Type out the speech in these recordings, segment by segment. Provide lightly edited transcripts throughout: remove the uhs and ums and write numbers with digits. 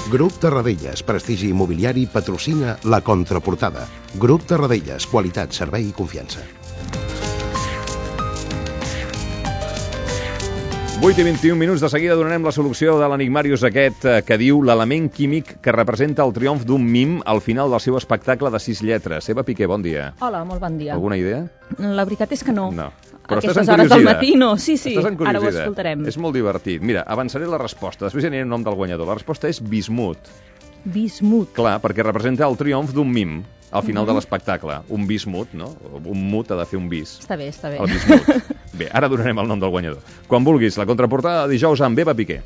Grup Tarradellas, prestigi immobiliari, patrocina La Contraportada. Grup Tarradellas, qualitat, servei i confiança. 8:21, de seguida donarem la solució de l'enigmàrius aquest que diu l'element químic que representa el triomf d'un mim al final del seu espectacle de 6 lletres. Eva Piqué, bon dia. Hola, molt bon dia. Alguna idea? La veritat és que no. No. Però aquestes hores del matí no. Sí, ara ho escoltarem. És molt divertit. Mira, avançaré la resposta, després aniré el nom del guanyador. La resposta és bismut. Bismut. Clar, perquè representa el triomf d'un mim al final de l'espectacle. Un bismut, no? Un mut ha de fer un bis. Està bé. El bismut. Bé, ara donarem el nom del guanyador. Quan vulguis, La Contraportada de dijous amb Eva Piqué.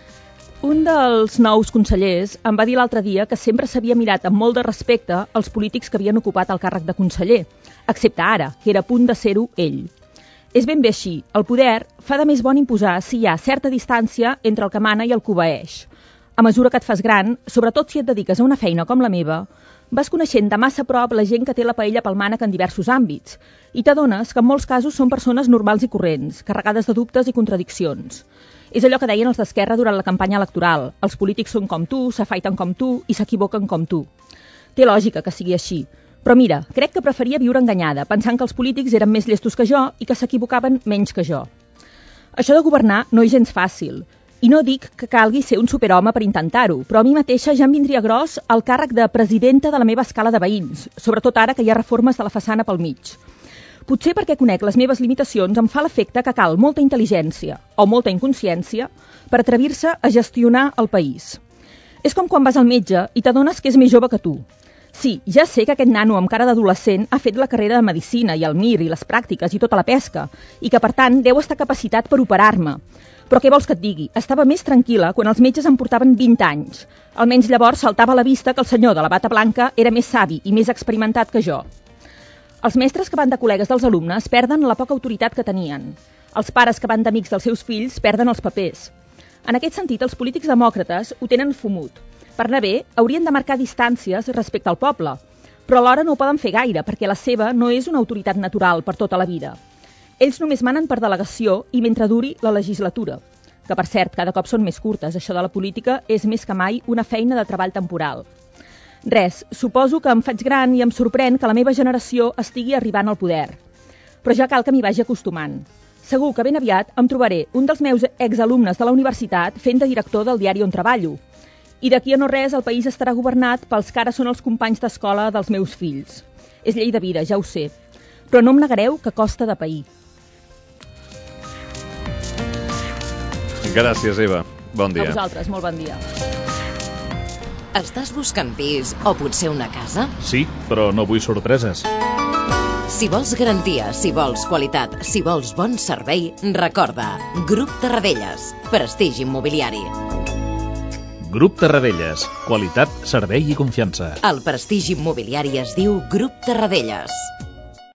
Un dels nous consellers em va dir l'altre dia que sempre s'havia mirat amb molt de respecte els polítics que havien ocupat el càrrec de conseller, excepte ara, que era a punt de ser-ho ell. És ben bé així. El poder fa de més bon imposar si hi ha certa distància entre el que mana i el que obeeix. A mesura que et fas gran, sobretot si et dediques a una feina com la meva, vas coneixent de massa a prop la gent que té la paella pel mànec en diversos àmbits i t'adones que en molts casos són persones normals i corrents, carregades de dubtes i contradiccions. És allò que deien els d'Esquerra durant la campanya electoral. Els polítics són com tu, s'afaiten com tu i s'equivoquen com tu. Té lògica que sigui així. Però mira, crec que preferia viure enganyada, pensant que els polítics eren més llestos que jo i que s'equivocaven menys que jo. Això de governar no és gens fàcil. I no dic que calgui ser un superhome per intentar-ho, però a mi mateixa ja em vindria gros el càrrec de presidenta de la meva escala de veïns, sobretot ara que hi ha reformes de la façana pel mig. Potser perquè conec les meves limitacions em fa l'efecte que cal molta intel·ligència o molta inconsciència per atrevir-se a gestionar el país. És com quan vas al metge i t'adones que és més jove que tu. Sí, ja sé que aquest nano amb cara d'adolescent ha fet la carrera de Medicina i el MIR i les pràctiques i tota la pesca, i que per tant deu estar capacitat per operar-me. Però què vols que et digui? Estava més tranquil·la quan els metges em portaven 20 anys. Almenys llavors saltava a la vista que el senyor de la bata blanca era més savi i més experimentat que jo. Els mestres que van de col·legues dels alumnes perden la poca autoritat que tenien. Els pares que van d'amics dels seus fills perden els papers. En aquest sentit, els polítics demòcrates ho tenen fumut. Per anar bé, haurien de marcar distàncies respecte al poble, però alhora no ho poden fer gaire, perquè la seva no és una autoritat natural per tota la vida. Ells només manen per delegació i mentre duri la legislatura, que per cert cada cop són més curtes. Això de la política és més que mai una feina de treball temporal. Res, suposo que em faig gran i em sorprèn que la meva generació estigui arribant al poder. Però ja cal que m'hi vagi acostumant. Segur que ben aviat em trobaré un dels meus exalumnes de la universitat fent de director del diari on treballo. I d'aquí a no res el país estarà governat pels que ara són els companys d'escola dels meus fills. És llei de vida, ja ho sé. Però no em negareu que costa de pair. Gràcies, Eva. Bon dia. A vosaltres, molt bon dia. Estàs buscant pis o potser una casa? Sí, però no vull sorpreses. Si vols garantia, si vols qualitat, si vols bon servei, recorda, Grup Tarradellas, prestigi immobiliari. Grup Tarradellas, qualitat, servei i confiança. El prestigi immobiliari es diu Grup Tarradellas.